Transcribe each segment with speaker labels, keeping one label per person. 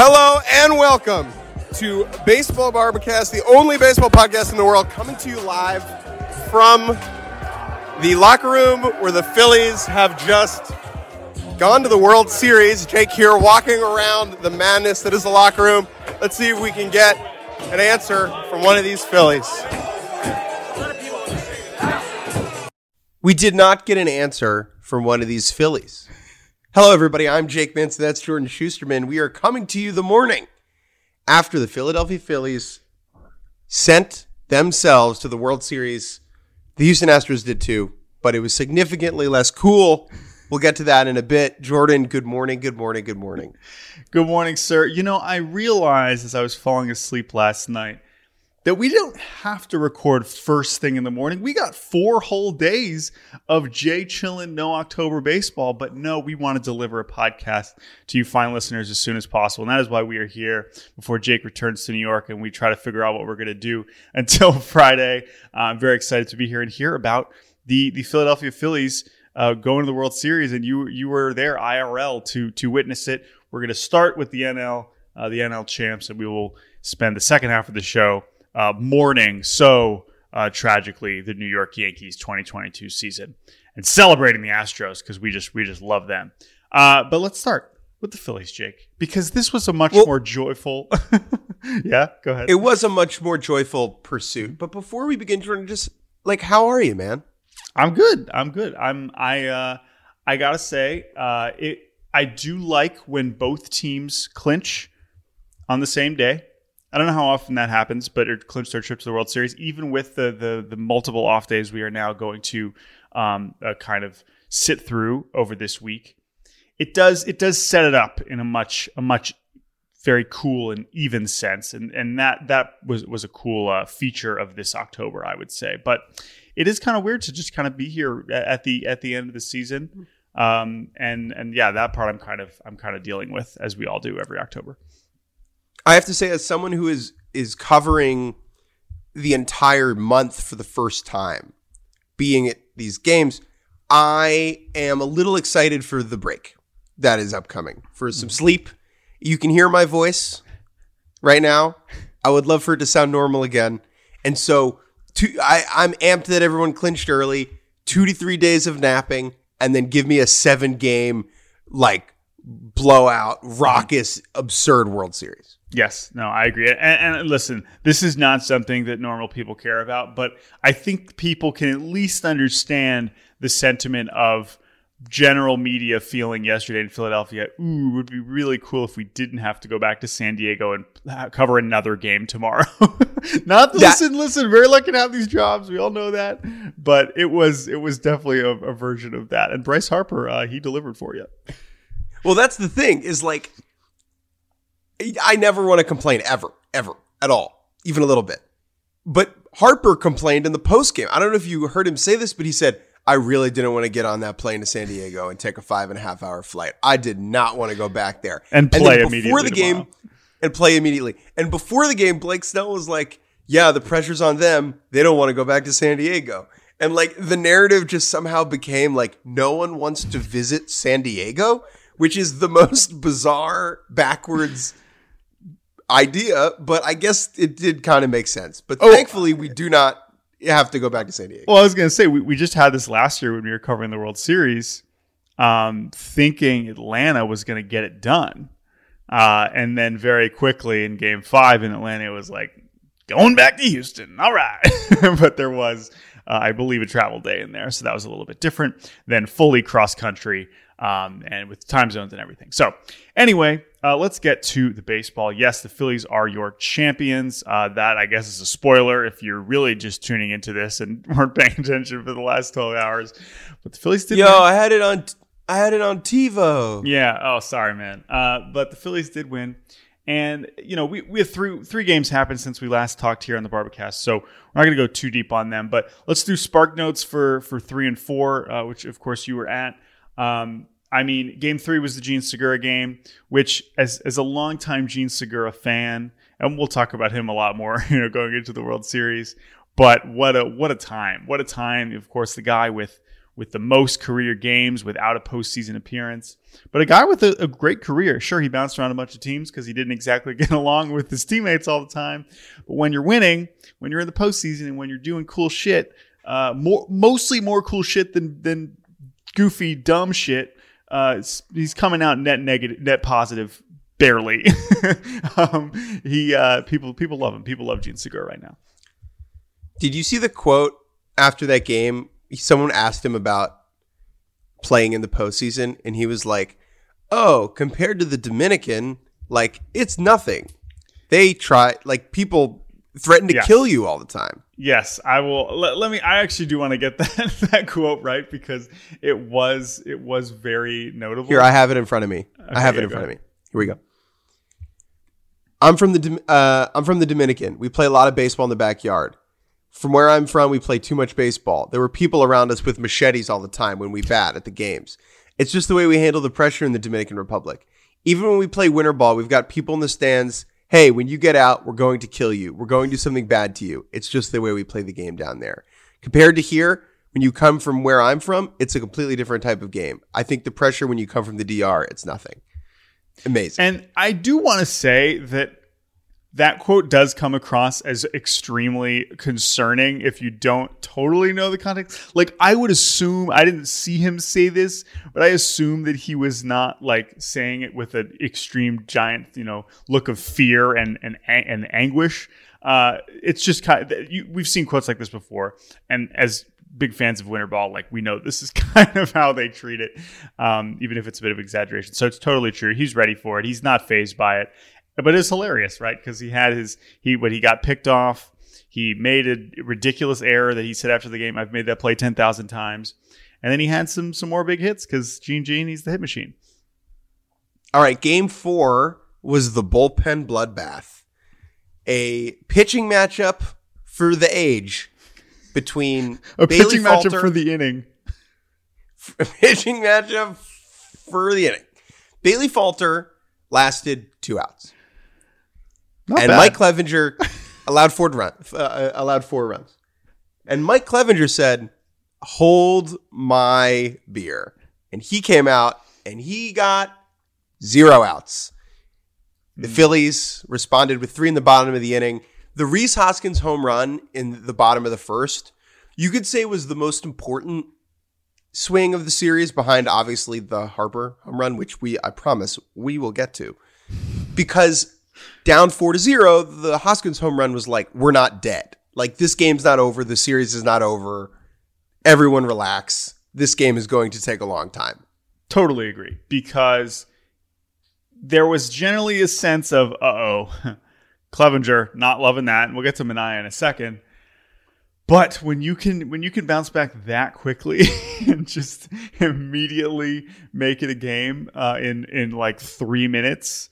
Speaker 1: Hello and welcome to Baseball Barbacast, the only baseball podcast in the world, coming to you live from the locker room where the Phillies have just gone to the World Series. Jake here walking around the madness that is the locker room. Let's see if we can get an answer from one of these Phillies. We did not get an answer from one of these Phillies. Hello, everybody. I'm Jake Mintz. That's Jordan Schusterman. We are coming to you the morning after the Philadelphia Phillies sent themselves to the World Series. The Houston Astros did too, but it was significantly less cool. We'll get to that in a bit. Jordan, good morning, good morning, good morning.
Speaker 2: Good morning, sir. You know, I realized as I was falling asleep last night that we don't have to record first thing in the morning. We got 4 whole days of Jay chillin', no October baseball. But no, we want to deliver a podcast to you fine listeners as soon as possible. And that is why we are here before Jake returns to New York and we try to figure out what we're going to do until Friday. I'm very excited to be here and hear about the Philadelphia Phillies going to the World Series. And you were there IRL to witness it. We're going to start with the NL champs, and we will spend the second half of the show mourning tragically the New York Yankees 2022 season and celebrating the Astros because we just love them. But let's start with the Phillies, Jake, because this was a much more joyful. Yeah, go ahead.
Speaker 1: It was a much more joyful pursuit. But before we begin, Jordan, just how are you, man?
Speaker 2: I'm good. I gotta say, I do like when both teams clinch on the same day. I don't know how often that happens, but it clinched our trip to the World Series. Even with the multiple off days we are now going to kind of sit through over this week, it does set it up in a much very cool and even sense, and that was a cool feature of this October, I would say. But it is kind of weird to just kind of be here at the end of the season, and yeah, that part I'm kind of dealing with, as we all do every October.
Speaker 1: I have to say, as someone who is covering the entire month for the first time, being at these games, I am a little excited for the break that is upcoming, for some sleep. You can hear my voice right now. I would love for it to sound normal again. And so I'm amped that everyone clinched early, 2 to 3 days of napping, and then give me a 7-game, blowout, raucous, absurd World Series.
Speaker 2: Yes, no, I agree. And listen, this is not something that normal people care about, but I think people can at least understand the sentiment of general media feeling yesterday in Philadelphia. Ooh, it would be really cool if we didn't have to go back to San Diego and cover another game tomorrow. Listen, very lucky to have these jobs. We all know that. But it was definitely a version of that. And Bryce Harper, he delivered for you.
Speaker 1: Well, that's the thing, is I never want to complain ever, at all, even a little bit. But Harper complained in the postgame. I don't know if you heard him say this, but he said, I really didn't want to get on that plane to San Diego and take a 5.5-hour flight. I did not want to go back there.
Speaker 2: And play immediately
Speaker 1: immediately. And before the game, Blake Snell was like, yeah, the pressure's on them. They don't want to go back to San Diego. And the narrative just somehow became no one wants to visit San Diego, which is the most bizarre, backwards idea, but I guess it did kind of make sense. But thankfully, we do not have to go back to San Diego.
Speaker 2: Well, I was going to say, we just had this last year when we were covering the World Series, thinking Atlanta was going to get it done. And then very quickly in Game 5 in Atlanta, it was going back to Houston. All right. But there was, I believe, a travel day in there. So that was a little bit different than fully cross-country and with time zones and everything. So anyway, let's get to the baseball. Yes, the Phillies are your champions. That, I guess, is a spoiler if you're really just tuning into this and weren't paying attention for the last 12 hours. But the Phillies did win.
Speaker 1: I had it on TiVo.
Speaker 2: Yeah. Oh, sorry, man. But the Phillies did win. And, we have three games happened since we last talked here on the Barbacast, so we're not going to go too deep on them. But let's do Spark Notes for 3 and 4, which, of course, you were at. Game 3 was the Gene Segura game, which, as a longtime Gene Segura fan, and we'll talk about him a lot more, going into the World Series. But what a time! What a time! Of course, the guy with with the most career games without a postseason appearance. But a guy with a great career. Sure, he bounced around a bunch of teams because he didn't exactly get along with his teammates all the time. But when you're winning, when you're in the postseason, and when you're doing cool shit, mostly more cool shit than goofy, dumb shit, he's coming out net positive, barely. People love him. People love Jean Segura right now.
Speaker 1: Did you see the quote after that game? Someone asked him about playing in the postseason, and he was like, "Oh, compared to the Dominican, like it's nothing. They try, like people threaten to kill you all the time."
Speaker 2: Yes, I will. Let me. I actually do want to get that quote right because it was very notable.
Speaker 1: Here, I have it in front of me. Okay, I have it in front of me. Here we go. I'm from the Dominican. We play a lot of baseball in the backyard. From where I'm from, we play too much baseball. There were people around us with machetes all the time when we bat at the games. It's just the way we handle the pressure in the Dominican Republic. Even when we play winter ball, we've got people in the stands. Hey, when you get out, we're going to kill you. We're going to do something bad to you. It's just the way we play the game down there. Compared to here, when you come from where I'm from, it's a completely different type of game. I think the pressure when you come from the DR, it's nothing. Amazing.
Speaker 2: And I do want to say that quote does come across as extremely concerning if you don't totally know the context. Like, I would assume, I didn't see him say this, but I assume that he was not like saying it with an extreme giant, look of fear and anguish. It's just kind of, we've seen quotes like this before. And as big fans of winter ball, like we know this is kind of how they treat it, even if it's a bit of exaggeration. So it's totally true. He's ready for it. He's not fazed by it. But it's hilarious, right? Because he had when he got picked off, he made a ridiculous error that he said after the game, "I've made that play 10,000 times." And then he had some more big hits because Gene, he's the hit machine.
Speaker 1: All right, Game 4 was the bullpen bloodbath. A pitching matchup for the age between
Speaker 2: a
Speaker 1: Bailey
Speaker 2: pitching
Speaker 1: Falter,
Speaker 2: matchup for the inning.
Speaker 1: A pitching matchup for the inning. Bailey Falter lasted 2 outs.
Speaker 2: Not
Speaker 1: and
Speaker 2: bad.
Speaker 1: Mike Clevenger allowed 4 runs. And Mike Clevenger said, "Hold my beer." And he came out and he got 0 outs. The Phillies responded with 3 in the bottom of the inning. The Rhys Hoskins home run in the bottom of the first, you could say was the most important swing of the series, behind obviously the Harper home run, which I promise we will get to. Because down 4-0, the Hoskins home run was like, we're not dead. Like, this game's not over. The series is not over. Everyone relax. This game is going to take a long time.
Speaker 2: Totally agree. Because there was generally a sense of, Clevenger, not loving that. And we'll get to Manaea in a second. But when you can bounce back that quickly and just immediately make it a game in like 3 minutes,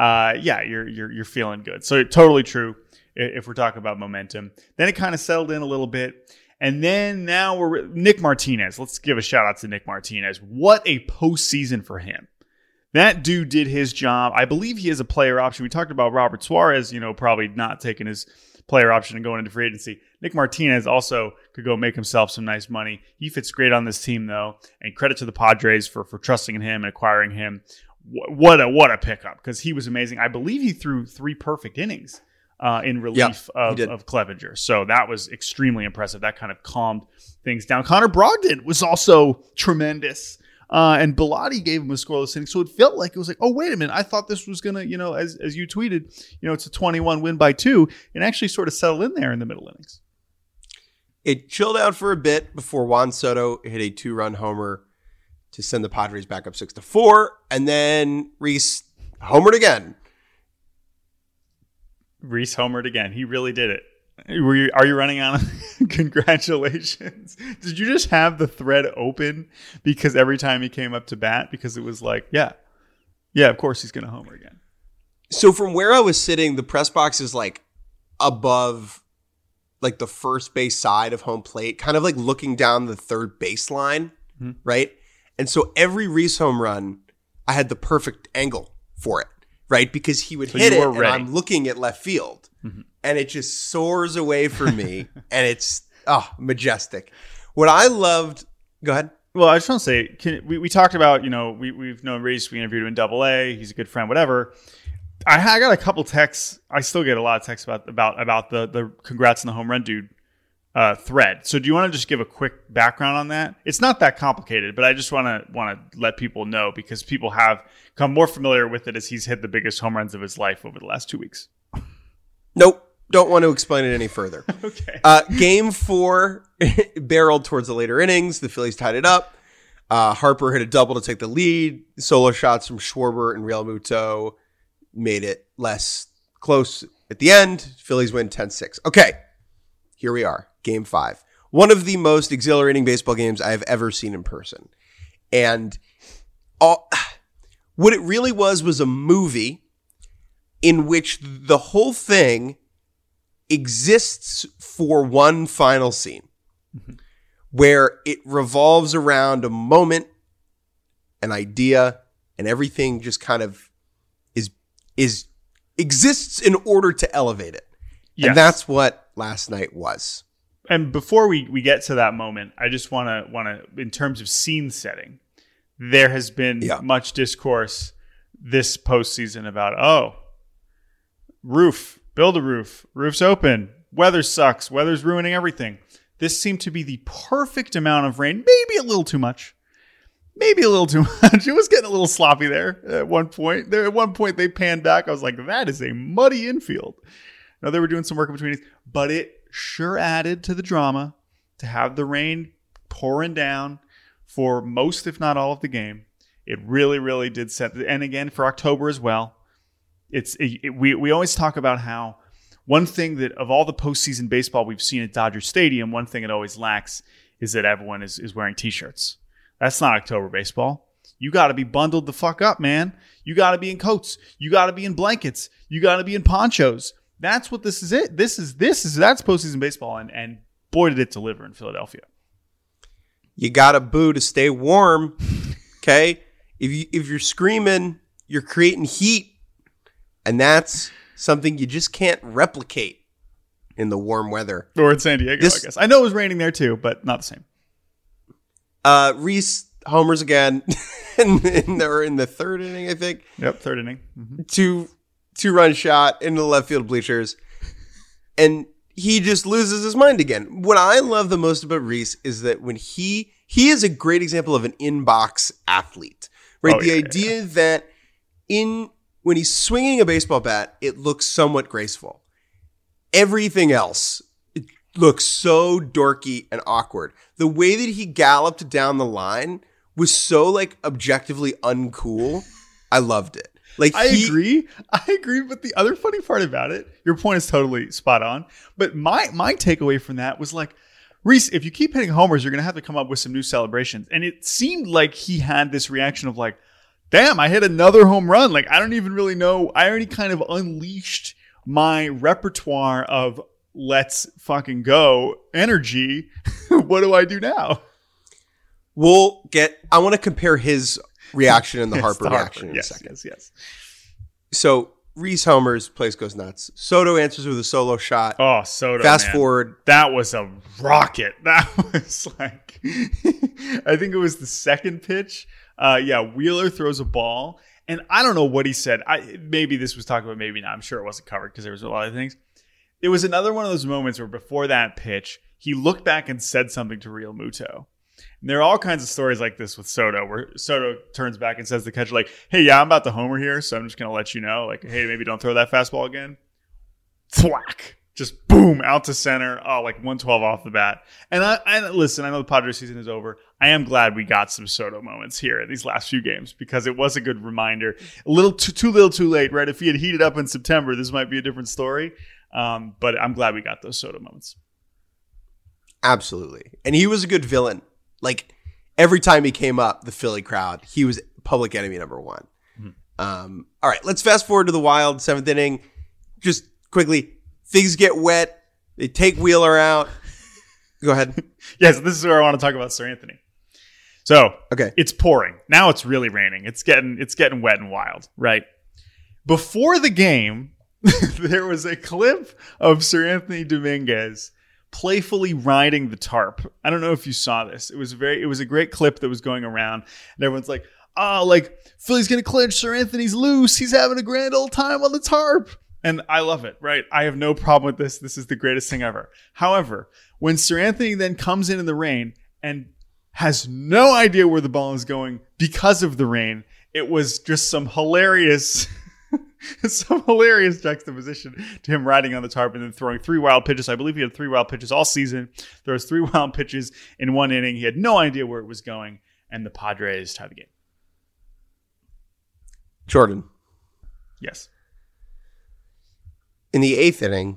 Speaker 2: you're feeling good. So totally true if we're talking about momentum. Then it kind of settled in a little bit. And then now we're Nick Martinez. Let's give a shout out to Nick Martinez. What a postseason for him. That dude did his job. I believe he has a player option. We talked about Robert Suarez, probably not taking his player option and going into free agency. Nick Martinez also could go make himself some nice money. He fits great on this team, though. And credit to the Padres for trusting in him and acquiring him. What a pickup, because he was amazing. I believe he threw 3 perfect innings in relief of Clevenger. So that was extremely impressive. That kind of calmed things down. Connor Brogdon was also tremendous. And Bilotti gave him a scoreless inning. So it felt like it was like, oh, wait a minute. I thought this was going to, as you tweeted, it's a 21 win by 2. And actually sort of settled in there in the middle innings.
Speaker 1: It chilled out for a bit before Juan Soto hit a 2-run homer to send the Padres back up 6-4. And then Rhys homered again.
Speaker 2: Rhys homered again. He really did it. Are you running on? Congratulations. Did you just have the thread open because every time he came up to bat, because it was like, yeah, of course he's going to homer again.
Speaker 1: So from where I was sitting, the press box is like above like the first base side of home plate, kind of like looking down the third baseline, right? And so every Rhys home run, I had the perfect angle for it, right? Because he would hit it and I'm looking at left field. And it just soars away from me, and it's majestic. What I loved Go ahead.
Speaker 2: Well, I just want to say, we talked about, we've known Reese. We interviewed him in Double-A. He's a good friend, whatever. I got a couple texts. I still get a lot of texts about the congrats on the home run dude thread. So do you want to just give a quick background on that? It's not that complicated, but I just want to let people know because people have become more familiar with it as he's hit the biggest home runs of his life over the last 2 weeks.
Speaker 1: Nope. Don't want to explain it any further.
Speaker 2: Okay.
Speaker 1: Game 4 barreled towards the later innings. The Phillies tied it up. Harper hit a double to take the lead. Solo shots from Schwarber and Real Muto made it less close at the end. Phillies win 10-6. Okay, here we are. Game 5. One of the most exhilarating baseball games I have ever seen in person. And what it really was a movie in which the whole thing exists for one final scene where it revolves around a moment, an idea, and everything just kind of exists in order to elevate it. Yes. And that's what last night was.
Speaker 2: And before we get to that moment, I just want to in terms of scene setting, there has been much discourse this postseason about, build a roof. Roof's open. Weather sucks. Weather's ruining everything. This seemed to be the perfect amount of rain. Maybe a little too much. It was getting a little sloppy there at one point. At one point, they panned back. I was like, that is a muddy infield. Now, they were doing some work in between these, but it sure added to the drama to have the rain pouring down for most, if not all, of the game. It really, really did set. And again, for October as well. We always talk about how one thing that of all the postseason baseball we've seen at Dodger Stadium, one thing it always lacks is that everyone is wearing T-shirts. That's not October baseball. You got to be bundled the fuck up, man. You got to be in coats. You got to be in blankets. You got to be in ponchos. That's what this is. That's postseason baseball, and boy did it deliver in Philadelphia.
Speaker 1: You got to boo to stay warm. Okay, if you're screaming, you're creating heat. And that's something you just can't replicate in the warm weather.
Speaker 2: Or in San Diego, I guess. I know it was raining there too, but not the same.
Speaker 1: Reese homers again in the third inning, I think.
Speaker 2: Yep, third inning. Mm-hmm.
Speaker 1: Two-run shot into the left field bleachers. And he just loses his mind again. What I love the most about Reese is that when he is a great example of an in-box athlete. Right? The idea that when he's swinging a baseball bat, it looks somewhat graceful. Everything else, it looks so dorky and awkward. The way that he galloped down the line was so objectively uncool. I loved it.
Speaker 2: I agree. But the other funny part about it, your point is totally spot on. But my takeaway from that was Reese, if you keep hitting homers, you're going to have to come up with some new celebrations. And it seemed like he had this reaction of damn, I hit another home run. I don't even really know. I already kind of unleashed my repertoire of let's fucking go energy. What do I do now?
Speaker 1: I want to compare his reaction and the Harper reaction in a second.
Speaker 2: Yes.
Speaker 1: So Reese homers, place goes nuts. Soto answers with a solo shot.
Speaker 2: Oh, Soto.
Speaker 1: Fast forward.
Speaker 2: That was a rocket. That was I think it was the second pitch. Wheeler throws a ball, and I don't know what he said. Maybe this was talked about, maybe not. I'm sure it wasn't covered because there was a lot of things. It was another one of those moments where before that pitch, he looked back and said something to Real Muto. And there are all kinds of stories like this with Soto, where Soto turns back and says to the catcher, hey, I'm about to homer here, so I'm just going to let you know, hey, maybe don't throw that fastball again. Thwack. Just boom, out to center. 112 off the bat. And listen, I know the Padres season is over. I am glad we got some Soto moments here in these last few games because it was a good reminder. A little too little too late, right? If he had heated up in September, this might be a different story. But I'm glad we got those Soto moments.
Speaker 1: Absolutely. And he was a good villain. Every time he came up, the Philly crowd, he was public enemy number one. Mm-hmm. All right, let's fast forward to the Wild, 7th inning. Just quickly, things get wet. They take Wheeler out. Go ahead.
Speaker 2: Yes, this is where I want to talk about Sir Anthony. So,
Speaker 1: okay,
Speaker 2: it's pouring. Now it's really raining. It's getting wet and wild, right? Before the game, there was a clip of Sir Anthony Dominguez playfully riding the tarp. I don't know if you saw this. It was a great clip that was going around, and everyone's like, "Oh, like Philly's gonna clinch. Sir Anthony's loose. He's having a grand old time on the tarp." And I love it, right? I have no problem with this. This is the greatest thing ever. However, when Sir Anthony then comes in the rain and has no idea where the ball is going because of the rain, it was just some hilarious juxtaposition to him riding on the tarp and then throwing 3 wild pitches. I believe he had 3 wild pitches all season. There was 3 wild pitches in one inning. He had no idea where it was going, and the Padres tie the game.
Speaker 1: Jordan.
Speaker 2: Yes.
Speaker 1: In the 8th inning,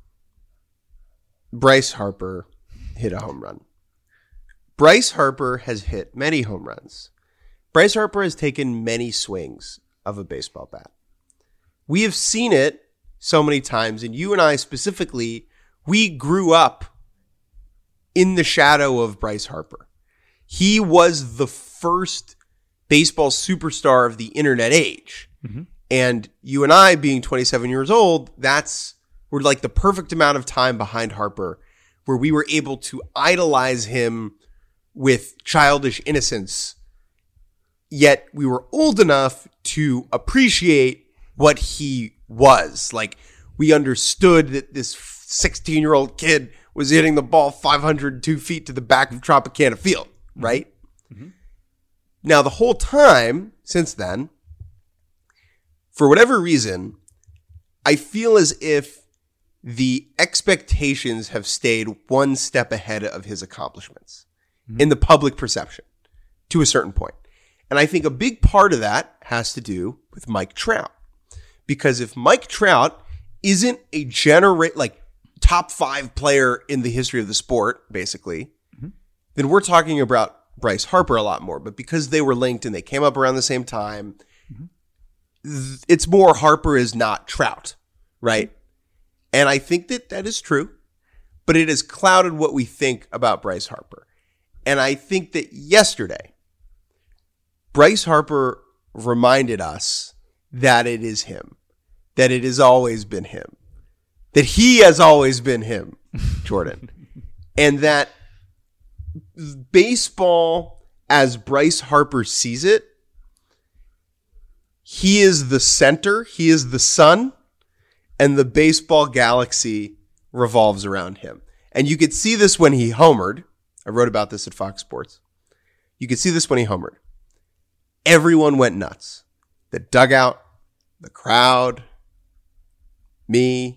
Speaker 1: Bryce Harper hit a home run. Bryce Harper has hit many home runs. Bryce Harper has taken many swings of a baseball bat. We have seen it so many times, and you and I specifically, we grew up in the shadow of Bryce Harper. He was the first baseball superstar of the internet age. Mm-hmm. And you and I, being 27 years old, we're like the perfect amount of time behind Harper where we were able to idolize him with childish innocence. Yet we were old enough to appreciate what he was. Like, we understood that this 16-year-old kid was hitting the ball 502 feet to the back of Tropicana Field, right? Mm-hmm. Now, the whole time since then, for whatever reason, I feel as if the expectations have stayed one step ahead of his accomplishments in the public perception to a certain point. And I think a big part of that has to do with Mike Trout. Because if Mike Trout isn't a top 5 player in the history of the sport, basically, then we're talking about Bryce Harper a lot more. But because they were linked and they came up around the same time, it's more Harper is not Trout, right? And I think that is true, but it has clouded what we think about Bryce Harper. And I think that yesterday, Bryce Harper reminded us that it is him, that it has always been him, that he has always been him, Jordan, and that baseball, as Bryce Harper sees it, he is the center, he is the sun, and the baseball galaxy revolves around him. And you could see this when he homered. I wrote about this at Fox Sports. You could see this when he homered. Everyone went nuts. The dugout, the crowd, me.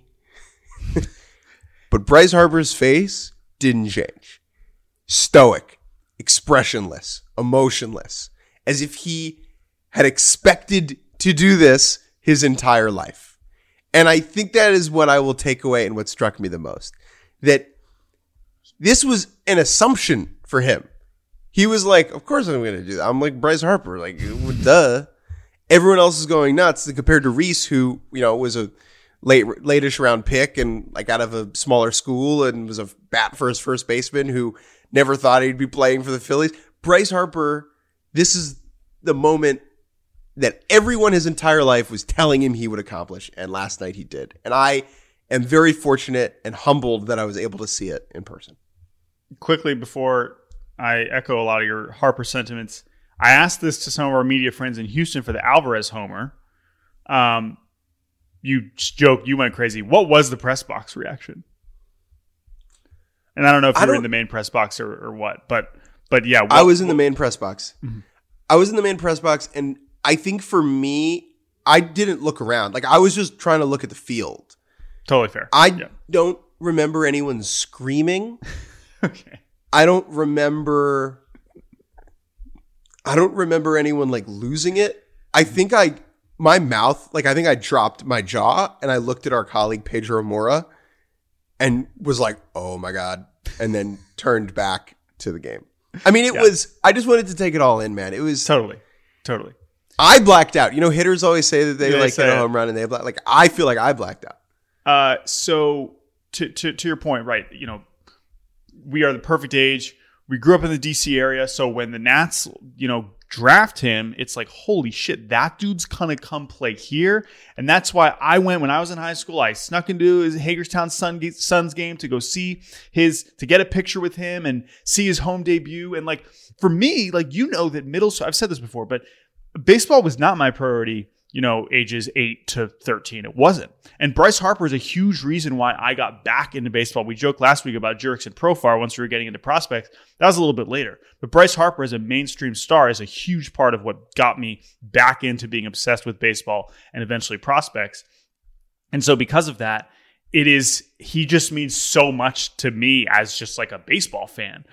Speaker 1: But Bryce Harper's face didn't change. Stoic, expressionless, emotionless, as if he had expected to do this his entire life. And I think that is what I will take away and what struck me the most. That this was an assumption for him. He was like, of course I'm going to do that. I'm like Bryce Harper. Like, duh. Everyone else is going nuts compared to Reese, who, was a late-ish round pick and like out of a smaller school and was a bat for his first baseman who never thought he'd be playing for the Phillies. Bryce Harper, this is the moment that everyone his entire life was telling him he would accomplish, and last night he did. And I am very fortunate and humbled that I was able to see it in person. Quickly, before I echo a lot of your Harper sentiments, I asked this to some of our media friends in Houston for the Alvarez homer. You joked, you went crazy. What was the press box reaction? And I don't know if you were in the main press box or what, but yeah. I was in the main press box. Mm-hmm. I was in the main press box, and I think for me, I didn't look around. Like, I was just trying to look at the field. Totally fair. I don't remember anyone screaming. Okay. I don't remember anyone like losing it. I think I dropped my jaw and I looked at our colleague Pedro Mora and was like, oh my God. And then turned back to the game. I mean, I just wanted to take it all in, man. It was totally. I blacked out. Hitters always say that they hit a home run and they black. Like, I feel like I blacked out. So to your point, right? We are the perfect age
Speaker 2: we grew up in the DC area. So when the Nats, draft him, it's like, holy shit, that dude's gonna come play here. And that's why when I was in high school, I snuck into his Hagerstown Suns game to go see to get a picture with him and see his home debut. And like, for me, like, that middle school, I've said this before, but baseball was not my priority, ages 8 to 13. It wasn't. And Bryce Harper is a huge reason why I got back into baseball. We joked last week about Jurickson Profar once we were getting into prospects. That was a little bit later. But Bryce Harper as a mainstream star is a huge part of what got me back into being obsessed with baseball and eventually prospects. And so because of that, he just means so much to me as just like a baseball fan.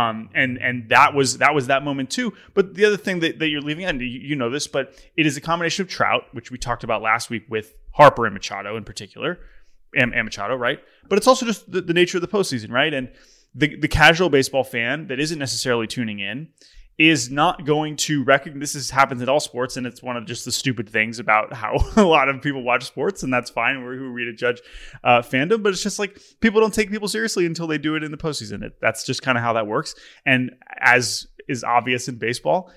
Speaker 2: And that was that moment too. But the other thing that you're leaving out, and you know this, but it is a combination of Trout, which we talked about last week with Harper and Machado in particular, and Machado, right? But it's also just the nature of the postseason, right? And the casual baseball fan that isn't necessarily tuning in is not going to recognize, this happens in all sports, and it's one of just the stupid things about how a lot of people watch sports, and that's fine. We're who we to judge fandom, but it's just like people don't take people seriously until they do it in the postseason. That's just kind of how that works. And as is obvious in baseball,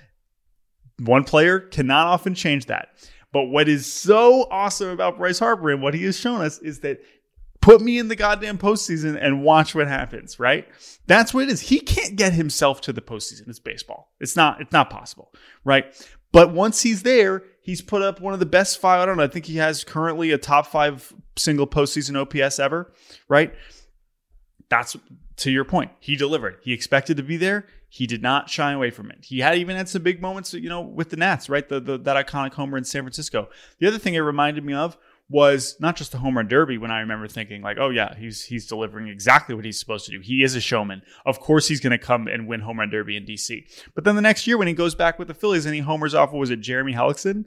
Speaker 2: one player cannot often change that. But what is so awesome about Bryce Harper and what he has shown us is that put me in the goddamn postseason and watch what happens, right? That's what it is. He can't get himself to the postseason. It's baseball. It's not possible, right? But once he's there, he's put up one of the best 5. I don't know. I think he has currently a top 5 single postseason OPS ever, right? That's, to your point, he delivered. He expected to be there. He did not shy away from it. He even had some big moments, with the Nats, right? That iconic homer in San Francisco. The other thing it reminded me of was not just the home run derby, when I remember thinking like, oh yeah, he's delivering exactly what he's supposed to do. He is a showman. Of course he's going to come and win home run derby in DC. But then the next year when he goes back with the Phillies and he homers off, what was it, Jeremy Hellickson?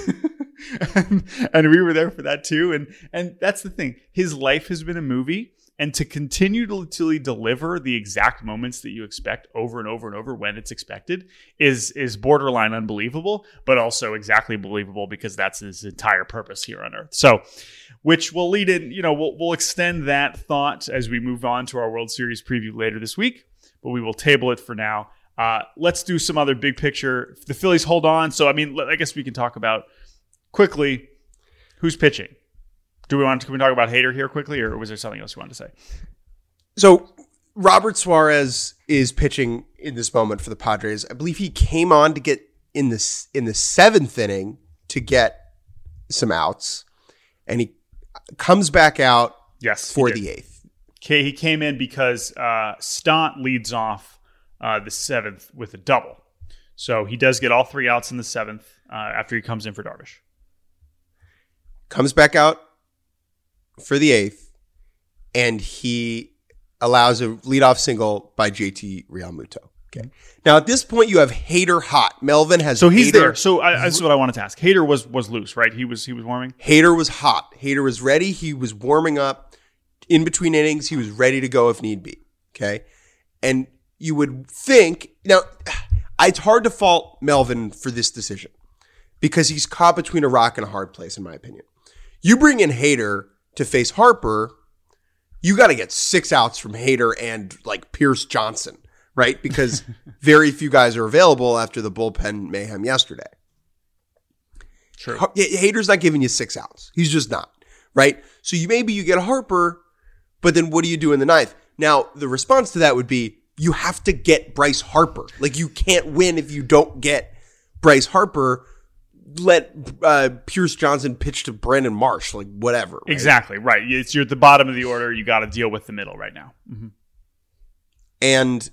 Speaker 2: and we were there for that too. And that's the thing. His life has been a movie. And to continue to deliver the exact moments that you expect over and over and over when it's expected is borderline unbelievable, but also exactly believable because that's his entire purpose here on Earth. So, which will lead in, we'll extend that thought as we move on to our World Series preview later this week, but we will table it for now. Let's do some other big picture. The Phillies hold on. So, I guess we can talk about quickly who's pitching. Can we talk about Hader here quickly, or was there something else you wanted to say?
Speaker 1: So Robert Suarez is pitching in this moment for the Padres. I believe he came on to get in the 7th inning to get some outs, and he comes back out for the 8th.
Speaker 2: Okay, he came in because Stott leads off the 7th with a double. So he does get all 3 outs in the 7th after he comes in for Darvish.
Speaker 1: Comes back out for the 8th, and he allows a leadoff single by JT Realmuto. Okay. Now at this point, you have Hader hot. Melvin has.
Speaker 2: So he's
Speaker 1: Hader,
Speaker 2: there. So this is what I wanted to ask. Hader was loose, right? He was warming.
Speaker 1: Hader was hot. Hader was ready. He was warming up in between innings. He was ready to go if need be. Okay, and you would think now it's hard to fault Melvin for this decision because he's caught between a rock and a hard place, in my opinion. You bring in Hader to face Harper, you got to get 6 outs from Hader and like Pierce Johnson, right? Because very few guys are available after the bullpen mayhem yesterday.
Speaker 2: Sure.
Speaker 1: Hader's not giving you 6 outs. He's just not, right? So maybe you get Harper, but then what do you do in the 9th? Now, the response to that would be you have to get Bryce Harper. Like you can't win if you don't get Bryce Harper. Let Pierce Johnson pitch to Brandon Marsh, like whatever. Right?
Speaker 2: Exactly, right. You're at the bottom of the order. You got to deal with the middle right now. Mm-hmm.
Speaker 1: And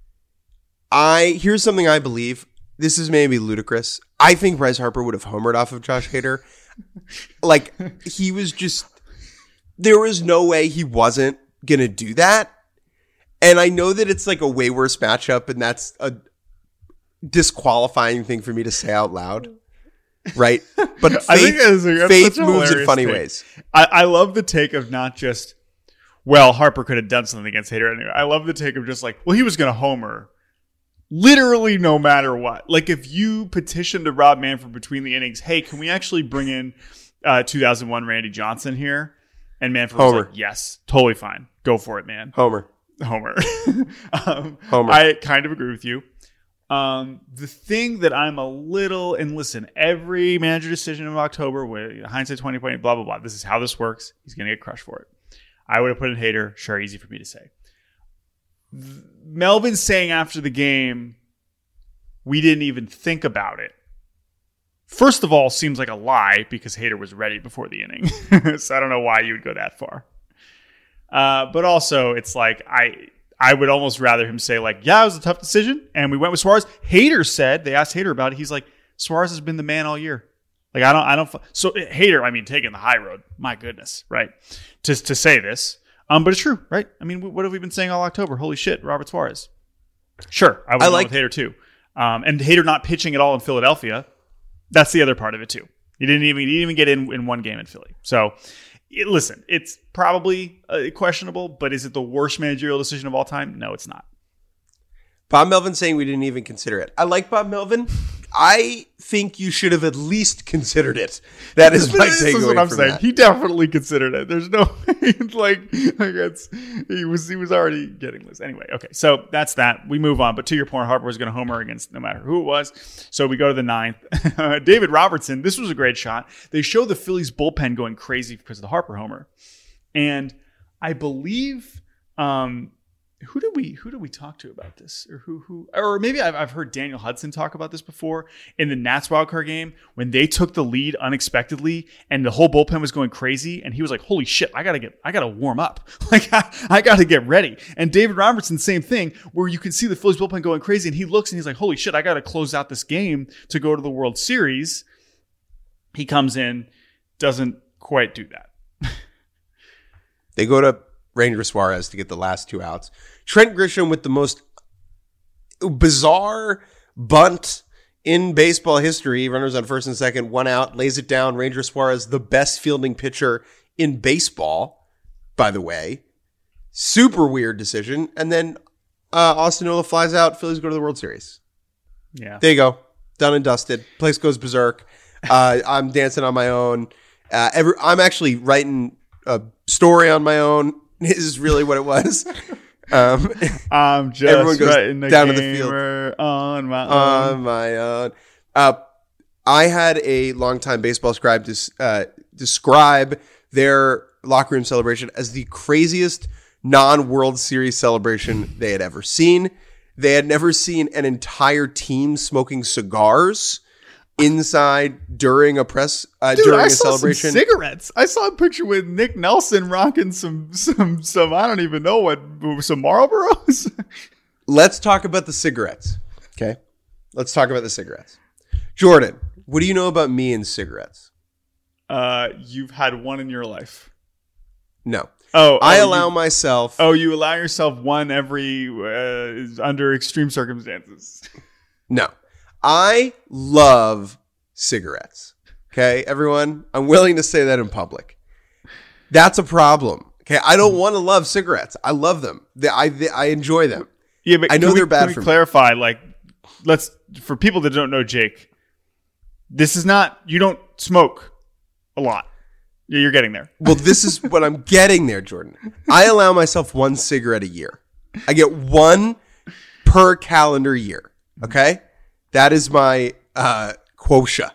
Speaker 1: here's something I believe. This is maybe ludicrous. I think Bryce Harper would have homered off of Josh Hader. Like, he was just, there was no way he wasn't going to do that. And I know that it's like a way worse matchup, and that's a disqualifying thing for me to say out loud. Right? But faith moves in funny ways.
Speaker 2: I love the take of not just, well, Harper could have done something against Hader anyway. I love the take of just like, well, he was going to homer literally no matter what. Like if you petitioned to Rob Manfred between the innings, hey, can we actually bring in 2001 Randy Johnson here? And Manfred was like, yes, totally fine. Go for it, man.
Speaker 1: Homer.
Speaker 2: Homer.
Speaker 1: Homer.
Speaker 2: I kind of agree with you. The thing that I'm a little, and listen, every manager decision of October, with hindsight 2020, blah, blah, blah. This is how this works. He's going to get crushed for it. I would have put in Hader. Sure, easy for me to say. Melvin saying after the game, we didn't even think about it. First of all, seems like a lie because Hader was ready before the inning. So I don't know why you would go that far. But also, it's like, I would almost rather him say, like, yeah, it was a tough decision, and we went with Suarez. Hader said, they asked Hader about it. He's like, Suarez has been the man all year. Like, I don't. So Hader, I mean, taking the high road. My goodness, right? To say this, but it's true, right? I mean, what have we been saying all October? Holy shit, Robert Suarez. Sure, I would like with Hader too, and Hader not pitching at all in Philadelphia. That's the other part of it too. He didn't even get in one game in Philly. So. Listen, it's probably questionable, but is it the worst managerial decision of all time? No, it's not.
Speaker 1: Bob Melvin saying we didn't even consider it. I like Bob Melvin. I think you should have at least considered it. That is my takeaway. This is what I'm saying.
Speaker 2: That. He definitely considered it. There's no he was already getting this anyway. Okay, so that's that. We move on. But to your point, Harper was going to homer against no matter who it was. So we go to the ninth. David Robertson. This was a great shot. They show the Phillies bullpen going crazy because of the Harper homer, and I believe. Who do we talk to about this, or maybe I've heard Daniel Hudson talk about this before in the Nats wildcard game when they took the lead unexpectedly and the whole bullpen was going crazy and he was like, "Holy shit, I gotta warm up, like I gotta get ready." And David Robertson, same thing, where you can see the Phillies bullpen going crazy and he looks and he's like, "Holy shit, I gotta close out this game to go to the World Series." He comes in, doesn't quite do that.
Speaker 1: They go to Ranger Suarez to get the last two outs. Trent Grisham with the most bizarre bunt in baseball history. Runners on first and second, 1 out, lays it down. Ranger Suarez, the best fielding pitcher in baseball, by the way. Super weird decision. And then Austin Nola flies out. Phillies go to the World Series.
Speaker 2: Yeah.
Speaker 1: There you go. Done and dusted. Place goes berserk. I'm dancing on my own. I'm actually writing a story on my own. Is really what it was.
Speaker 2: I'm just
Speaker 1: everyone goes down to the field
Speaker 2: on my own.
Speaker 1: I had a longtime baseball scribe describe their locker room celebration as the craziest non-World Series celebration they had ever seen. They had never seen an entire team smoking cigars inside during a during a celebration.
Speaker 2: Some cigarettes. I saw a picture with Nick Nelson rocking some I don't even know what, some Marlboros.
Speaker 1: Let's talk about the cigarettes. Okay. Let's talk about the cigarettes. Jordan, what do you know about me and cigarettes?
Speaker 2: You've had one in your life.
Speaker 1: No.
Speaker 2: I
Speaker 1: allow myself.
Speaker 2: Oh, you allow yourself one every under extreme circumstances.
Speaker 1: No. I love cigarettes. Okay, everyone? I'm willing to say that in public. That's a problem. Okay, I don't want to love cigarettes. I love them. I enjoy them.
Speaker 2: Yeah, but
Speaker 1: I know they're bad for me.
Speaker 2: Clarify, like, for people that don't know Jake, this is not, you don't smoke a lot. You're getting there.
Speaker 1: Well, this is what I'm getting there, Jordan. I allow myself one cigarette a year. I get one per calendar year. Okay? That is my quota.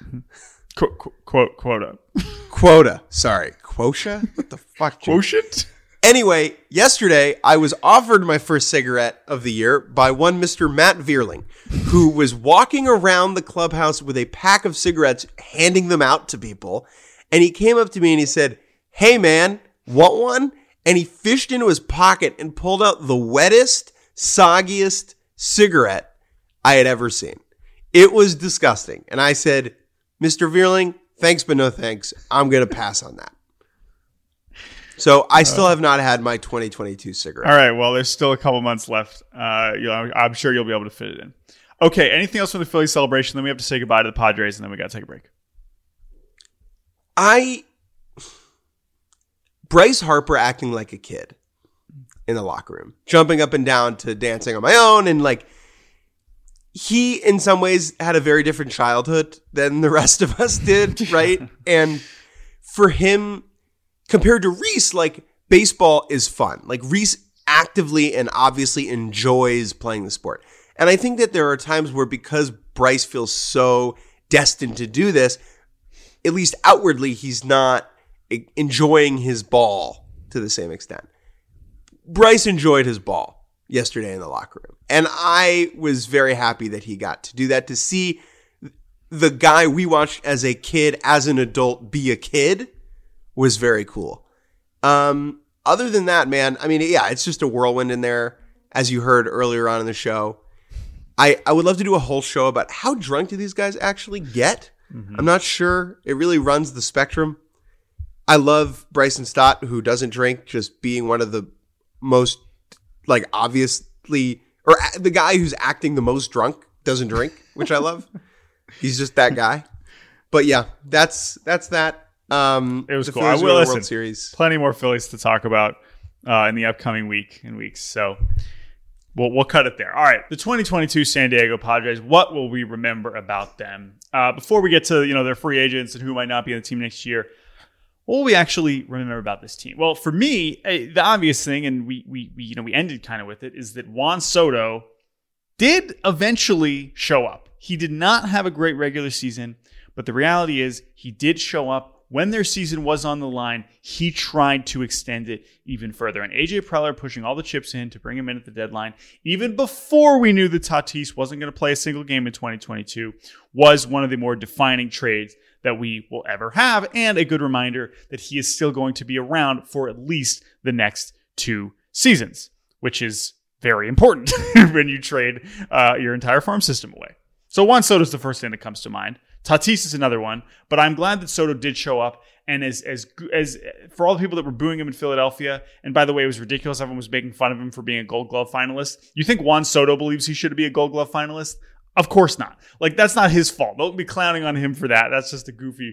Speaker 2: Quota.
Speaker 1: Quota. Sorry. Quota? What the fuck?
Speaker 2: Quotient?
Speaker 1: Anyway, yesterday I was offered my first cigarette of the year by one Mr. Matt Vierling, who was walking around the clubhouse with a pack of cigarettes, handing them out to people. And he came up to me and he said, "Hey man, want one?" And he fished into his pocket and pulled out the wettest, soggiest cigarette I had ever seen. It was disgusting. And I said, "Mr. Vierling, thanks but no thanks. I'm going to pass on that." So I still have not had my 2022 cigarette.
Speaker 2: All right. Well, there's still a couple months left. I'm sure you'll be able to fit it in. Okay. Anything else from the Phillies celebration? Then we have to say goodbye to the Padres and then we got to take a break.
Speaker 1: Bryce Harper acting like a kid in the locker room, jumping up and down to Dancing on My Own, and like, he, in some ways, had a very different childhood than the rest of us did, right? And for him, compared to Reese, like, baseball is fun. Like, Reese actively and obviously enjoys playing the sport. And I think that there are times where, because Bryce feels so destined to do this, at least outwardly, he's not enjoying his ball to the same extent. Bryce enjoyed his ball yesterday in the locker room. And I was very happy that he got to do that, to see the guy we watched as a kid, as an adult, be a kid was very cool. Other than that, man, I mean, yeah, it's just a whirlwind in there, as you heard earlier on in the show. I would love to do a whole show about how drunk do these guys actually get. I'm not sure. It really runs the spectrum. I love Bryson Stott, who doesn't drink, just being one of the most, like, obviously, or the guy who's acting the most drunk doesn't drink, which I love. He's just that guy. But yeah, that's that.
Speaker 2: It was cool.
Speaker 1: Phillies
Speaker 2: I will listen.
Speaker 1: World Series.
Speaker 2: Plenty more Phillies to talk about in the upcoming weeks. So we'll cut it there. All right, the 2022 San Diego Padres. What will we remember about them? Before we get to their free agents and who might not be on the team next year, what will we actually remember about this team? Well, for me, the obvious thing, and we ended kind of with it, is that Juan Soto did eventually show up. He did not have a great regular season, but the reality is he did show up. When their season was on the line, he tried to extend it even further. And AJ Preller pushing all the chips in to bring him in at the deadline, even before we knew that Tatis wasn't going to play a single game in 2022, was one of the more defining trades that we will ever have, and a good reminder that he is still going to be around for at least the next 2 seasons, which is very important when you trade your entire farm system away. So Juan Soto is the first thing that comes to mind. Tatis is another one, but I'm glad that Soto did show up. And as for all the people that were booing him in Philadelphia, and by the way, it was ridiculous. Everyone was making fun of him for being a Gold Glove finalist. You think Juan Soto believes he should be a Gold Glove finalist? Of course not. Like, that's not his fault. Don't be clowning on him for that. That's just a goofy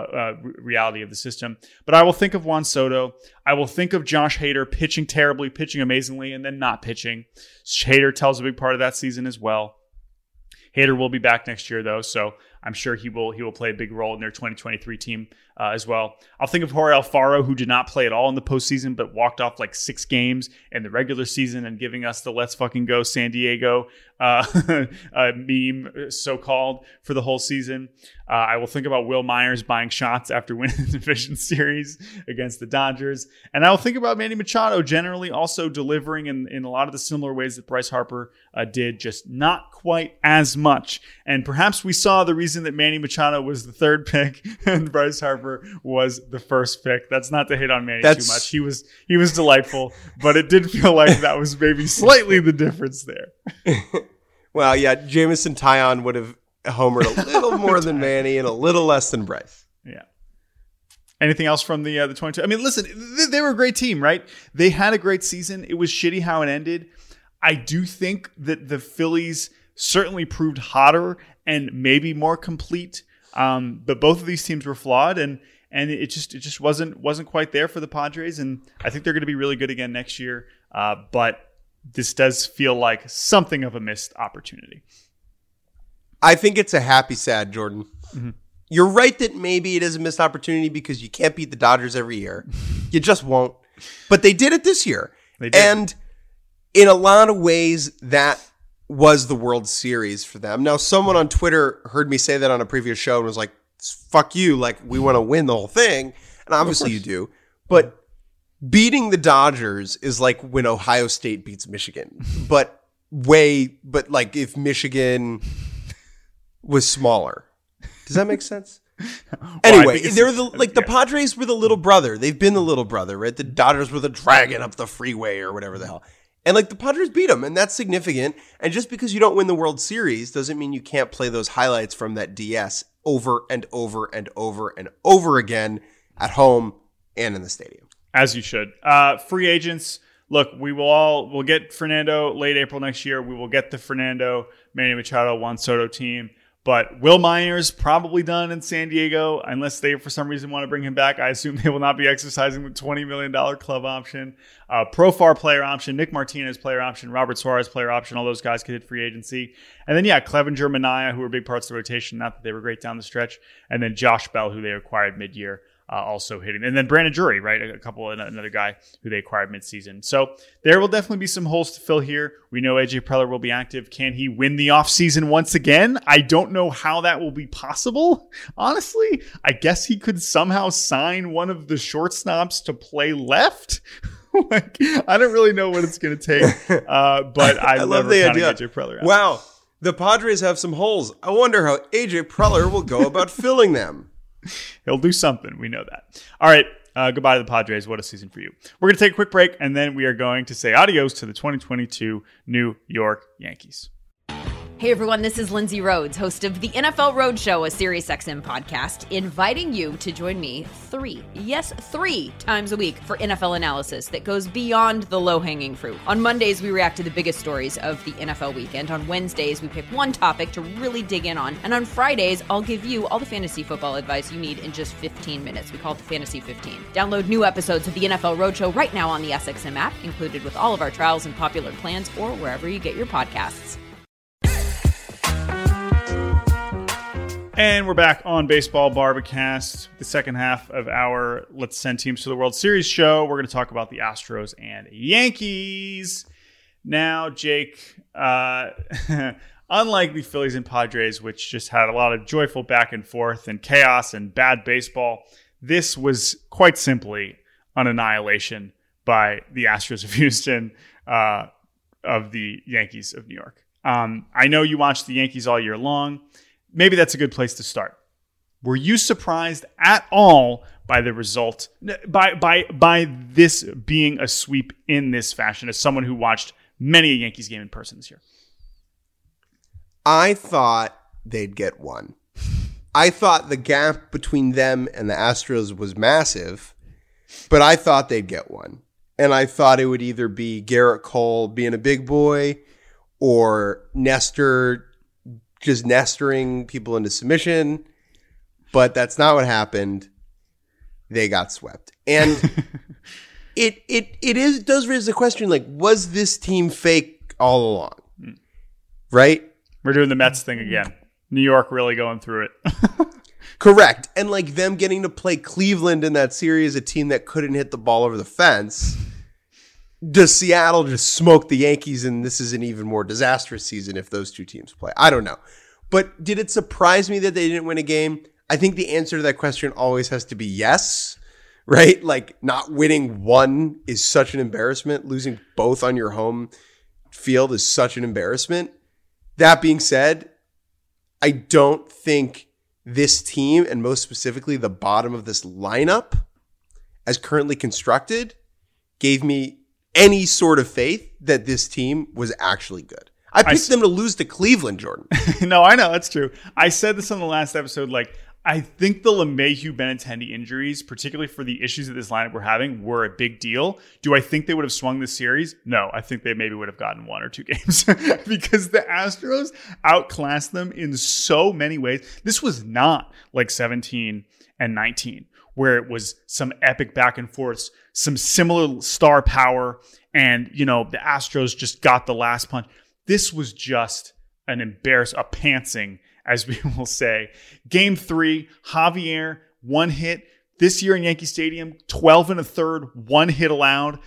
Speaker 2: reality of the system. But I will think of Juan Soto. I will think of Josh Hader pitching terribly, pitching amazingly, and then not pitching. Hader tells a big part of that season as well. Hader will be back next year, though, so I'm sure he will play a big role in their 2023 team as well. I'll think of Jorge Alfaro, who did not play at all in the postseason, but walked off like 6 games in the regular season and giving us the "Let's fucking go San Diego" meme, so-called, for the whole season. I will think about Will Myers buying shots after winning the division series against the Dodgers. And I will think about Manny Machado generally also delivering in a lot of the similar ways that Bryce Harper did, just not quite as much. And perhaps we saw the reason that Manny Machado was the 3rd pick and Bryce Harper was the 1st pick. That's not to hit on Manny too much. He was delightful, but it did feel like that was maybe slightly the difference there.
Speaker 1: Well, yeah, Jameson Taillon would have homered a little more than Manny and a little less than Bryce.
Speaker 2: Yeah. Anything else from the 22? I mean, listen, they were a great team, right? They had a great season. It was shitty how it ended. I do think that the Phillies certainly proved hotter and maybe more complete. But both of these teams were flawed, and it just wasn't quite there for the Padres. And I think they're going to be really good again next year. But this does feel like something of a missed opportunity.
Speaker 1: I think it's a happy sad, Jordan.
Speaker 2: Mm-hmm.
Speaker 1: You're right that maybe it is a missed opportunity because you can't beat the Dodgers every year. You just won't. But they did it this year.
Speaker 2: They did.
Speaker 1: And in a lot of ways, that was the World Series for them. Now, someone on Twitter heard me say that on a previous show and was like, fuck you, like, we want to win the whole thing. And obviously you do. But beating the Dodgers is like when Ohio State beats Michigan. But like if Michigan was smaller. Does that make sense? Anyway, they're the Padres were the little brother. They've been the little brother, right? The Dodgers were the dragon up the freeway or whatever the hell. And like the Padres beat them, and that's significant. And just because you don't win the World Series doesn't mean you can't play those highlights from that DS over and over and over and over again at home and in the stadium.
Speaker 2: As you should. Free agents. Look, we'll get Fernando late April next year. We will get the Fernando, Manny Machado, Juan Soto team. But Will Myers probably done in San Diego, unless they for some reason want to bring him back. I assume they will not be exercising the $20 million club option. Profar player option, Nick Martinez player option, Robert Suarez player option. All those guys could hit free agency. And then, Clevenger, Minaya, who were big parts of the rotation. Not that they were great down the stretch. And then Josh Bell, who they acquired mid-year. also hitting. And then Brandon Drury, right? Another guy who they acquired midseason. So there will definitely be some holes to fill here. We know AJ Preller will be active. Can he win the offseason once again? I don't know how that will be possible. Honestly, I guess he could somehow sign one of the shortstops to play left. I don't really know what it's going to take. But I love the idea. AJ Preller out.
Speaker 1: Wow. The Padres have some holes. I wonder how AJ Preller will go about filling them.
Speaker 2: He'll do something. We know that. All right. Goodbye to the Padres. What a season for you. We're going to take a quick break, and then we are going to say adios to the 2022 New York Yankees.
Speaker 3: Hey everyone, this is Lindsay Rhodes, host of the NFL Roadshow, a SiriusXM podcast, inviting you to join me 3 times a week for NFL analysis that goes beyond the low-hanging fruit. On Mondays, we react to the biggest stories of the NFL weekend. On Wednesdays, we pick one topic to really dig in on. And on Fridays, I'll give you all the fantasy football advice you need in just 15 minutes. We call it the Fantasy 15. Download new episodes of the NFL Roadshow right now on the SXM app, included with all of our trials and popular plans, or wherever you get your podcasts.
Speaker 2: And we're back on Baseball Barbacast, the second half of our Let's Send Teams to the World Series show. We're going to talk about the Astros and Yankees. Now, Jake, unlike the Phillies and Padres, which just had a lot of joyful back and forth and chaos and bad baseball, this was quite simply an annihilation by the Astros of Houston of the Yankees of New York. I know you watch the Yankees all year long. Maybe that's a good place to start. Were you surprised at all by the result, by this being a sweep in this fashion, as someone who watched many a Yankees game in person this year?
Speaker 1: I thought they'd get one. I thought the gap between them and the Astros was massive, but I thought they'd get one. And I thought it would either be Garrett Cole being a big boy or Nestor just nestering people into submission, but that's not what happened. They got swept. And it does raise the question, like, was this team fake all along? Right?
Speaker 2: We're doing the Mets thing again. New York really going through it.
Speaker 1: Correct. And like them getting to play Cleveland in that series, a team that couldn't hit the ball over the fence. Does Seattle just smoke the Yankees and this is an even more disastrous season if those two teams play? I don't know. But did it surprise me that they didn't win a game? I think the answer to that question always has to be yes, right? Like not winning one is such an embarrassment. Losing both on your home field is such an embarrassment. That being said, I don't think this team, and most specifically the bottom of this lineup as currently constructed, gave me any sort of faith that this team was actually good. I picked them to lose to Cleveland, Jordan.
Speaker 2: No, I know. That's true. I said this on the last episode. Like, I think the LeMahieu Benintendi injuries, particularly for the issues that this lineup were having, were a big deal. Do I think they would have swung this series? No, I think they maybe would have gotten 1 or 2 games because the Astros outclassed them in so many ways. This was not like 17 and 19, where it was some epic back and forths, some similar star power, and, you know, the Astros just got the last punch. This was just a pantsing, as we will say. Game 3, Javier, 1 hit. This year in Yankee Stadium, 12 1/3, 1 hit allowed,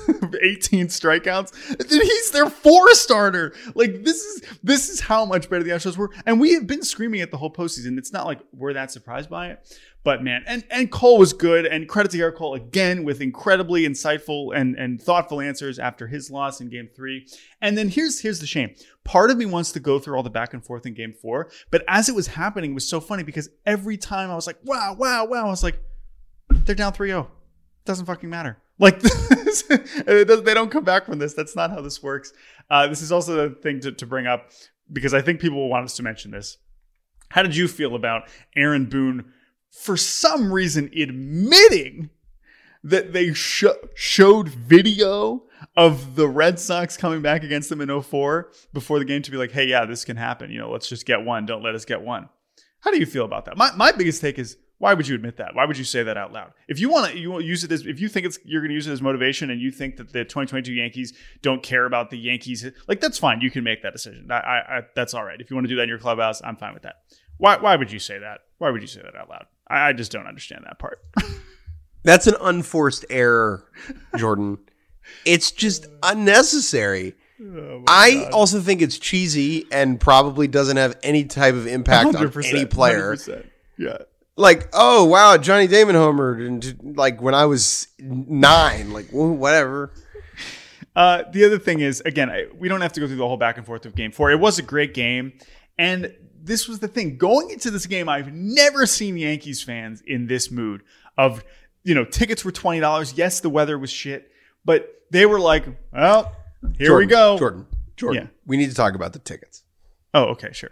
Speaker 2: 18 strikeouts. He's their 4 starter. Like, this is how much better the Astros were. And we have been screaming it the whole postseason. It's not like we're that surprised by it. But man, and Cole was good, and credit to Garrett Cole again with incredibly insightful and thoughtful answers after his loss in Game 3. And then here's the shame. Part of me wants to go through all the back and forth in Game 4, but as it was happening, it was so funny because every time I was like, wow, I was like, they're down 3-0. Doesn't fucking matter. Like, they don't come back from this. That's not how this works. This is also the thing to bring up because I think people will want us to mention this. How did you feel about Aaron Boone for some reason admitting that they showed video of the Red Sox coming back against them in 2004 before the game to be like, hey, yeah, this can happen. You know, let's just get one. Don't let us get one. How do you feel about that? My biggest take is, why would you admit that? Why would you say that out loud? If you want to use it as, if you think you're going to use it as motivation and you think that the 2022 Yankees don't care about the Yankees, like, that's fine. You can make that decision. That's all right. If you want to do that in your clubhouse, I'm fine with that. Why would you say that? Why would you say that out loud? I just don't understand that part.
Speaker 1: That's an unforced error, Jordan. It's just unnecessary. I also think it's cheesy and probably doesn't have any type of impact on any player.
Speaker 2: 100%. Yeah.
Speaker 1: Like, oh, wow, Johnny Damon homered and like when I was 9, like whatever.
Speaker 2: The other thing is, again, we don't have to go through the whole back and forth of Game 4. It was a great game. And this was the thing. Going into this game, I've never seen Yankees fans in this mood of, tickets were $20. Yes, the weather was shit. But they were like, well, here we go.
Speaker 1: Jordan, yeah. We need to talk about the tickets.
Speaker 2: Oh, okay, sure.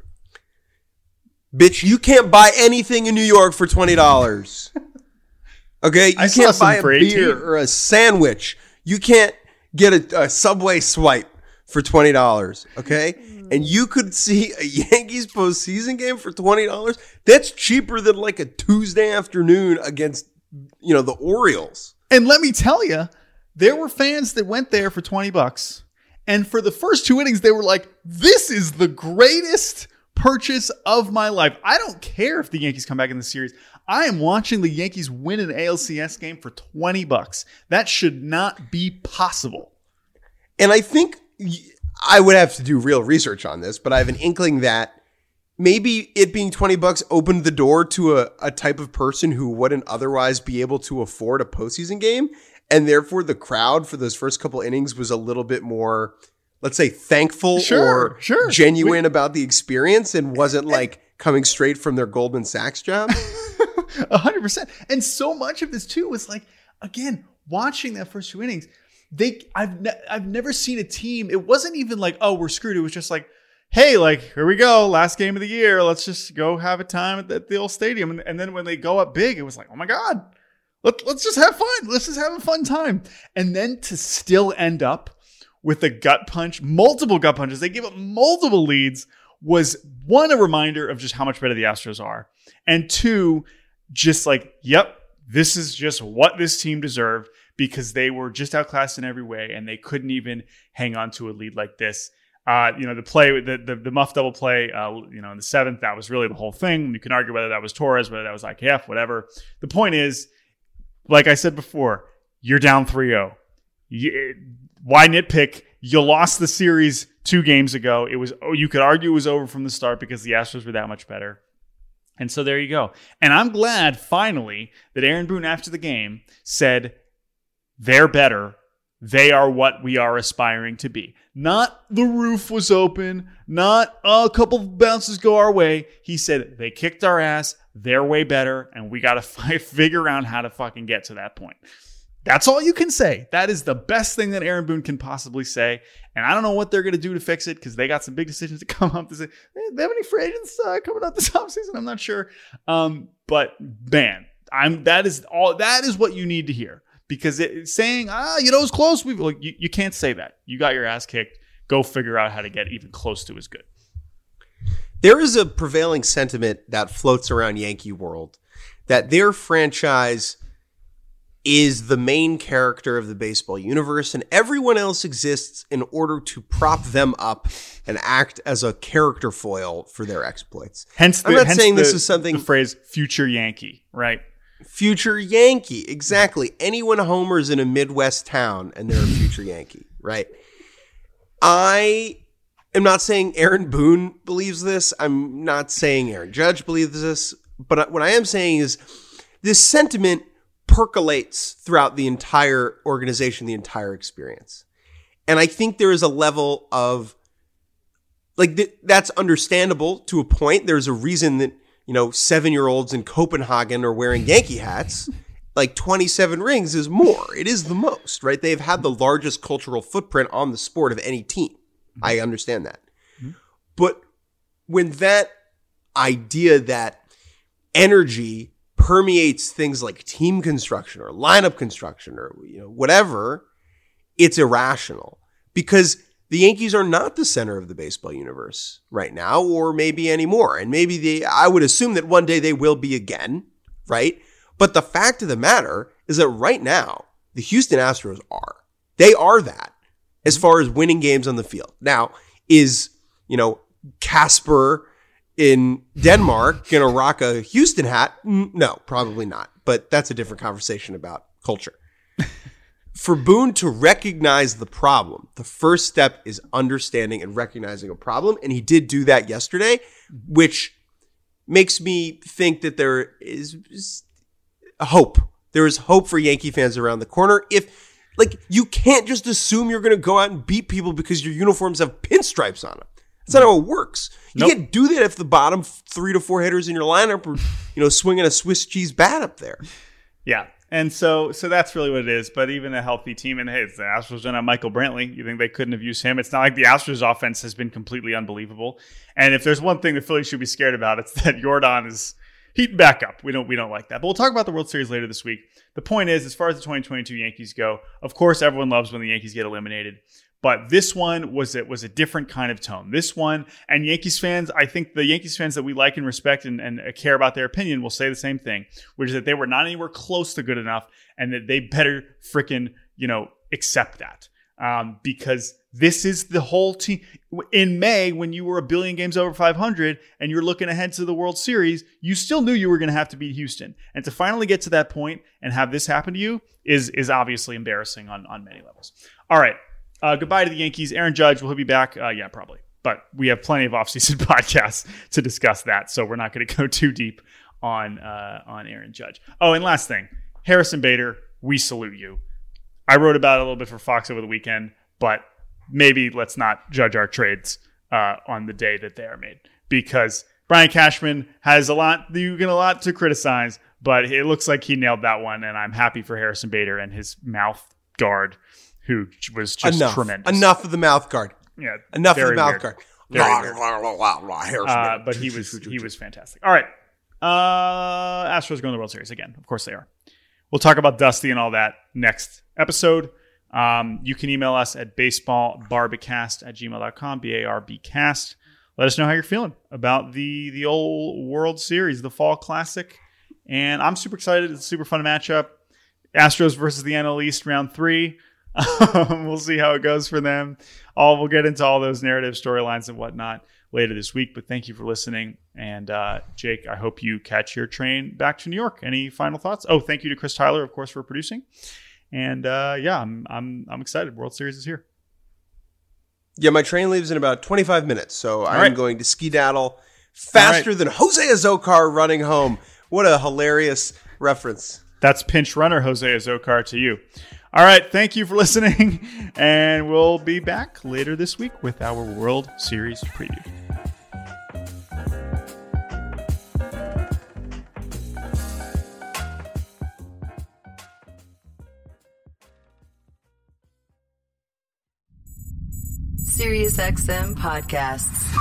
Speaker 1: Bitch, you can't buy anything in New York for $20. Okay? You can't buy a beer or a sandwich. You can't get a Subway swipe for $20. Okay? And you could see a Yankees postseason game for $20. That's cheaper than like a Tuesday afternoon against, the Orioles.
Speaker 2: And let me tell you, there were fans that went there for $20. And for the first 2 innings, they were like, this is the greatest purchase of my life. I don't care if the Yankees come back in the series. I am watching the Yankees win an ALCS game for $20. That should not be possible.
Speaker 1: And I think I would have to do real research on this, but I have an inkling that maybe it being $20 opened the door to a type of person who wouldn't otherwise be able to afford a postseason game. And therefore the crowd for those first couple innings was a little bit more, let's say, thankful or genuine about the experience and wasn't like coming straight from their Goldman Sachs job.
Speaker 2: 100%. And so much of this too was like, again, watching that first 2 innings, I've never seen a team. It wasn't even like, oh, we're screwed. It was just like, hey, like, here we go. Last game of the year. Let's just go have a time at the old stadium. And then when they go up big, it was like, oh my God, let's just have fun. Let's just have a fun time. And then to still end up with a gut punch, multiple gut punches, they gave up multiple leads, was one, a reminder of just how much better the Astros are. And two, just like, yep, this is just what this team deserved because they were just outclassed in every way and they couldn't even hang on to a lead like this. The play, the muff double play, in the 7th, that was really the whole thing. You can argue whether that was Torres, whether that was IKF, whatever. The point is, like I said before, you're down 3-0. Why nitpick? You lost the series 2 games ago. You could argue it was over from the start because the Astros were that much better. And so there you go. And I'm glad finally that Aaron Boone after the game said they're better. They are what we are aspiring to be. Not the roof was open. Not a couple of bounces go our way. He said they kicked our ass. They're way better. And we got to figure out how to fucking get to that point. That's all you can say. That is the best thing that Aaron Boone can possibly say. And I don't know what they're going to do to fix it because they got some big decisions to come up. To say, they have any free agents coming up this offseason? I'm not sure. But man, that is what you need to hear because saying, it's close. You can't say that. You got your ass kicked. Go figure out how to get even close to as good.
Speaker 1: There is a prevailing sentiment that floats around Yankee world that their franchise is the main character of the baseball universe, and everyone else exists in order to prop them up and act as a character foil for their exploits. I'm not saying this is something...
Speaker 2: The phrase, future Yankee, right?
Speaker 1: Future Yankee, exactly. Anyone homers in a Midwest town, and they're a future Yankee, right? I am not saying Aaron Boone believes this. I'm not saying Aaron Judge believes this. But what I am saying is this sentiment percolates throughout the entire organization, the entire experience. And I think there is a level of that's understandable to a point. There's a reason that, 7-year-olds in Copenhagen are wearing Yankee hats. Like 27 rings is more. It is the most, right? They've had the largest cultural footprint on the sport of any team. I understand that. Mm-hmm. But when that idea, that energy permeates things like team construction or lineup construction or whatever, it's irrational because the Yankees are not the center of the baseball universe right now, or maybe anymore. And maybe I would assume that one day they will be again, right? But the fact of the matter is that right now, the Houston Astros are. They are that as far as winning games on the field. Now, is Casper in Denmark going to rock a Houston hat? No, probably not. But that's a different conversation about culture. For Boone to recognize the problem, the first step is understanding and recognizing a problem. And he did do that yesterday, which makes me think that there is hope. There is hope for Yankee fans around the corner. If, like, you can't just assume you're going to go out and beat people because your uniforms have pinstripes on them. That's not how it works. You can't do that if the bottom 3 to 4 hitters in your lineup are, swinging a Swiss cheese bat up there.
Speaker 2: Yeah. And so that's really what it is. But even a healthy team, and hey, the Astros don't have Michael Brantley. You think they couldn't have used him? It's not like the Astros offense has been completely unbelievable. And if there's one thing the Phillies should be scared about, it's that Yordan is heating back up. We don't like that. But we'll talk about the World Series later this week. The point is, as far as the 2022 Yankees go, of course, everyone loves when the Yankees get eliminated. But this one was a different kind of tone. This one, and Yankees fans, I think the Yankees fans that we like and respect and care about their opinion will say the same thing, which is that they were not anywhere close to good enough and that they better frickin', accept that. Because this is the whole team. In May, when you were a billion games over 500 and you're looking ahead to the World Series, you still knew you were going to have to beat Houston. And to finally get to that point and have this happen to you is obviously embarrassing on many levels. All right. Goodbye to the Yankees. Aaron Judge, will he be back? Yeah, probably. But we have plenty of offseason podcasts to discuss that, so we're not going to go too deep on Aaron Judge. Oh, and last thing, Harrison Bader, we salute you. I wrote about it a little bit for Fox over the weekend, but maybe let's not judge our trades on the day that they are made, because Brian Cashman has a lot to criticize, but it looks like he nailed that one, and I'm happy for Harrison Bader and his mouth guard, who was just tremendous.
Speaker 1: Enough of the mouth guard.
Speaker 2: Yeah,
Speaker 1: enough of the mouth guard.
Speaker 2: But he was fantastic. All right, Astros going to the World Series again. Of course they are. We'll talk about Dusty and all that next episode. You can email us at baseballbarbcast@gmail.com, BARBcast. Let us know how you're feeling about the old World Series, the Fall Classic. And I'm super excited. It's a super fun matchup. Astros versus the NL East, round 3. We'll see how it goes for them. We'll get into all those narrative storylines and whatnot later this week. But thank you for listening. And Jake, I hope you catch your train back to New York. Any final thoughts? Oh, thank you to Chris Tyler, of course, for producing. And I'm excited. World Series is here.
Speaker 1: Yeah, my train leaves in about 25 minutes, so I'm going to skedaddle faster than Jose Azocar running home. What a hilarious reference.
Speaker 2: That's pinch runner Jose Azocar to you. All right, thank you for listening, and we'll be back later this week with our World Series preview.
Speaker 4: SiriusXM Podcasts.